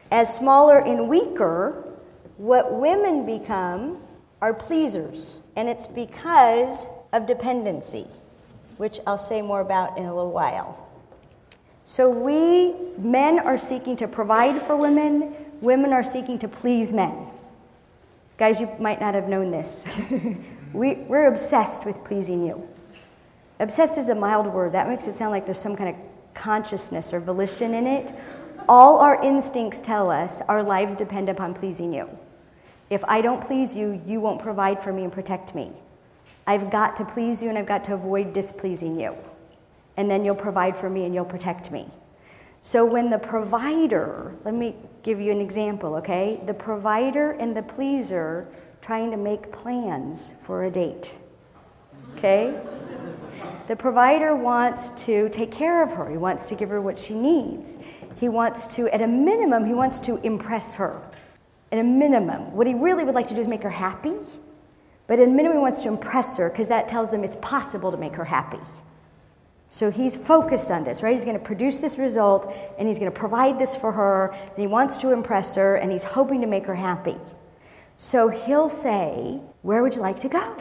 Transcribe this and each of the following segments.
As smaller and weaker, what women become are pleasers. And it's because of dependency, which I'll say more about in a little while. So men are seeking to provide for women. Women are seeking to please men. Guys, you might not have known this. We're obsessed with pleasing you. Obsessed is a mild word. That makes it sound like there's some kind of consciousness or volition in it. All our instincts tell us our lives depend upon pleasing you. If I don't please you, you won't provide for me and protect me. I've got to please you and I've got to avoid displeasing you. And then you'll provide for me and you'll protect me. So when the provider, let me give you an example, okay? The provider and the pleaser trying to make plans for a date, okay? The provider wants to take care of her. He wants to give her what she needs. He wants to, at a minimum, he wants to impress her. At a minimum. What he really would like to do is make her happy, but at a minimum he wants to impress her because that tells him it's possible to make her happy. So he's focused on this, right? He's going to produce this result, and he's going to provide this for her, and he wants to impress her, and he's hoping to make her happy. So he'll say, where would you like to go?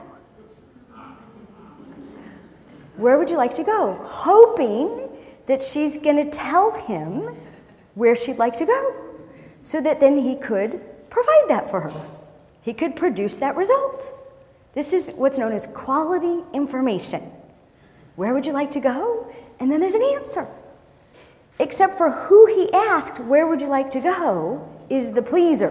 Where would you like to go? Hoping that she's going to tell him where she'd like to go, so that then he could provide that for her. He could produce that result. This is what's known as quality information. Where would you like to go? And then there's an answer. Except for who he asked, where would you like to go, is the pleaser.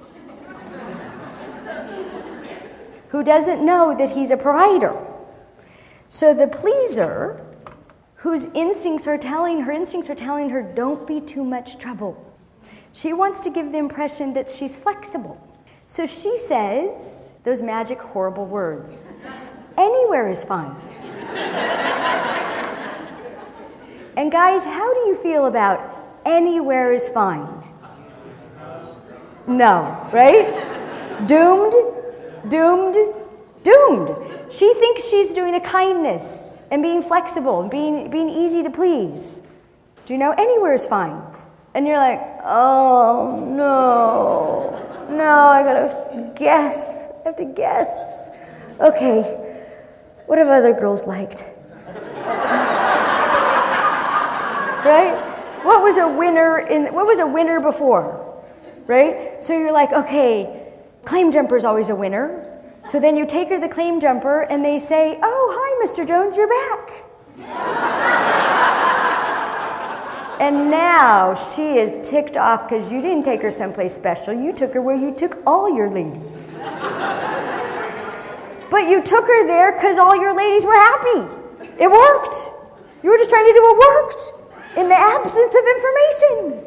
Who doesn't know that he's a provider. So the pleaser, whose instincts are telling her, don't be too much trouble. She wants to give the impression that she's flexible. So she says those magic, horrible words. Anywhere is fine. And guys, how do you feel about anywhere is fine? No, right? Doomed. She thinks she's doing a kindness and being flexible and being easy to please. Do you know? Anywhere is fine. And you're like, oh, no, I gotta guess. I have to guess. Okay, what have other girls liked? Right? What was a winner before? Right? So you're like, okay, claim jumper's always a winner. So then you take her to the claim jumper and they say, oh, hi, Mr. Jones, you're back. And now she is ticked off because you didn't take her someplace special. You took her where you took all your ladies. But you took her there because all your ladies were happy. It worked. You were just trying to do what worked in the absence of information.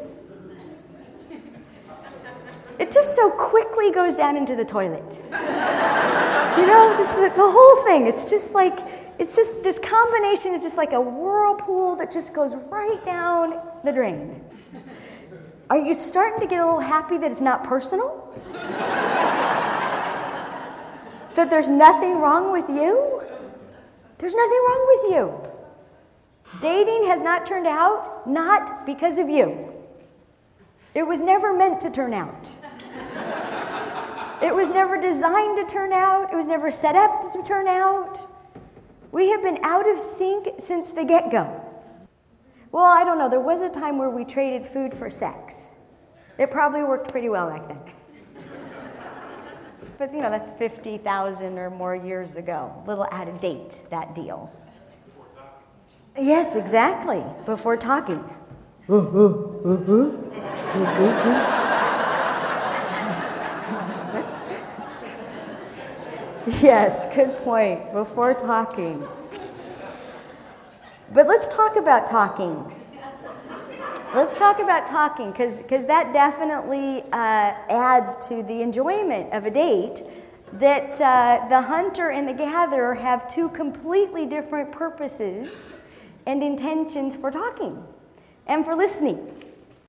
It just so quickly goes down into the toilet. You know, just the whole thing. It's just this combination is just like a whirlpool that just goes right down the drain. Are you starting to get a little happy that it's not personal? That there's nothing wrong with you? There's nothing wrong with you. Dating has not turned out, not because of you. It was never meant to turn out. It was never designed to turn out. It was never set up to turn out. We have been out of sync since the get-go. Well, I don't know. There was a time where we traded food for sex. It probably worked pretty well back then. But, you know, that's 50,000 or more years ago. A little out of date, that deal. Yes, exactly. Before talking. Yes, good point. Before talking. But let's talk about talking. Let's talk about talking, because that definitely adds to the enjoyment of a date, that the hunter and the gatherer have two completely different purposes and intentions for talking and for listening.